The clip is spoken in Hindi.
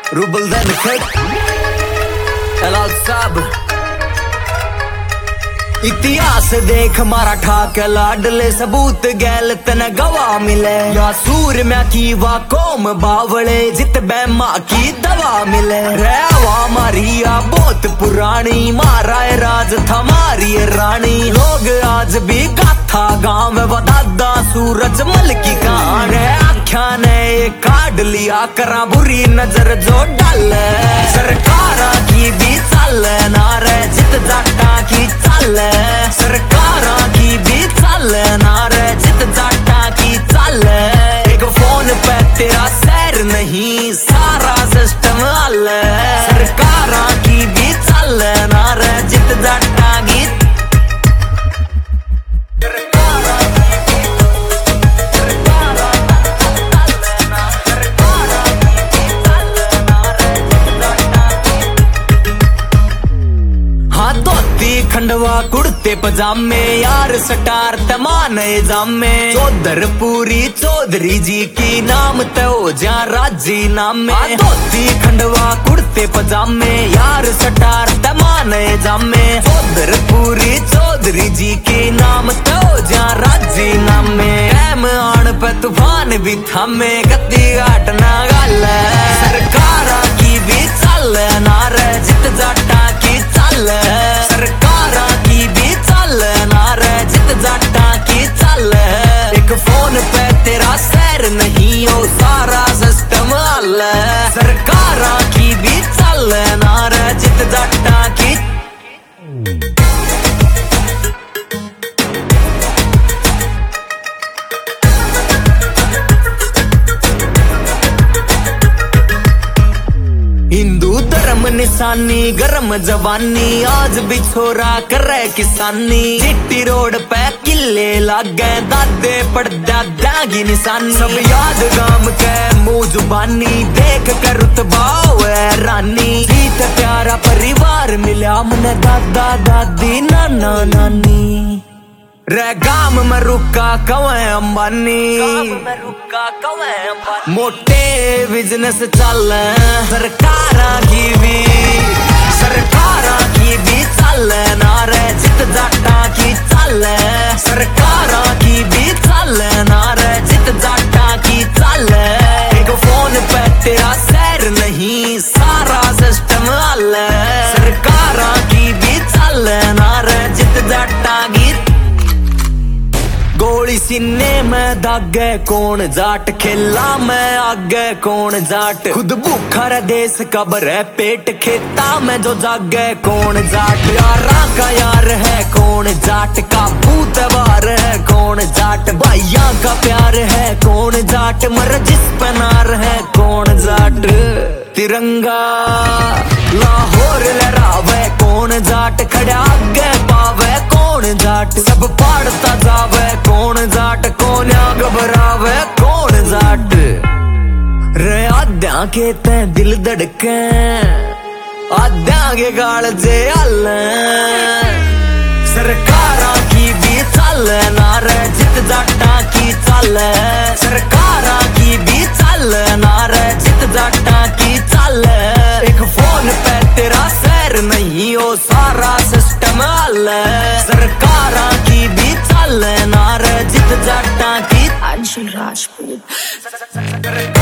रूबलदैन खट एलाल साहब इतिहास देख मारा ठाक लाडले सबूत गैल तन गवा मिले या सूर में की वा कौम बावले जित बैमा की दवा मिले रेवा मारिया बहुत पुरानी मारा राज था मारी रानी लोग आज भी गाथा गांव दादा सूरज मल की कहान आख्या ने काट लिया करा बुरी नजर जो डाल सरकार की भी चल नारे जित जाटा की चल सरकार की भी चल नारे जित जाटा की चल एक फोन पे तेरा सैर नहीं सारा सिस्टम हल सरकार की भी चल नारे जित जाटा की खंडवा कुर्ते पजामे यार सटार तमान जामे चौधरपुरी चौधरी जी की नाम तो जा राजी नामे धोती खंडवा कुर्ते पजामे यार सटार तमान जामे चौधरपुरी चौधरी जी की नाम तो जा राजी नामे टाइम आन पे तूफान भी थामे गति घाट ना गल सरकार की भी चल नारे जित जाटा की चल सरकार की भी चल नारे जित जाटा की चल एक फोन पे तेरा सैर नहीं हो सारा सिस्टम हल सरकार की भी चल नारे जित जाटा की हिंदू धर्म निशानी गरम जवानी आज भी छोरा करे किसानी चिट्टी रोड पे किले लागे दादे पड़दागी निशानी सब याद गाम के मुंह जुबानी देख कर रुतबाव रानी जीत प्यारा परिवार मिला मन दादा दादी नाना नानी रे गाम में रुका कवे अंबानी मोटे बिजनेस चल सरकार की भी चल नारे जित जाटा की चल सरकार की भी चल नारे जित जाटा की चल एक फोन पे तेरा सैर नहीं सारा सिस्टम हल सरकार की भी चल नारे जित जाटा की गोली सीने में दागे कौन जाट खेला में आगे कौन जाट खुद भूखा रे देश कबर है पेट खेता में जो जागे कौन जाट यारा का यार है कौन जाट का भूतवार है कौन जाट भाइया का प्यार है कौन जाट मर जिस पे नार है कौन जाट तिरंगा लाहौर लहरावे कौन जाट खड़ा आगे पावे कौन जाट सब पढ़ता जावे कौन जाट कौन घबरावे कौन जाट रे आद्या के ते दिल धड़के आद्या के गाल जे हल सरकार की भी चल नारे जित जाटा की चल सरकार की भी चल नारे जित जाटा की चल एक फोन पे तेरा सैर नहीं हो सारा सिस्टम हल सरकार की भी चल नारे जित जाटा की अंशुल राजपूत।